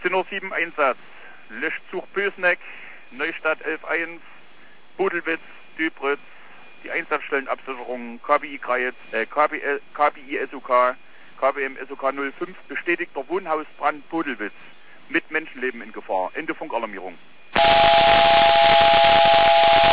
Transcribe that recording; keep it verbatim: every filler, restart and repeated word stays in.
achtzehn Uhr sieben Einsatz. Löschzug Bösneck, Neustadt elf eins, Budelwitz, Dübritz, die Einsatzstellenabsicherung K B I Kreiz, äh, K B L, K B I S O K, K B M S O K null fünf, bestätigter Wohnhausbrand Budelwitz mit Menschenleben in Gefahr. Ende Funkalarmierung.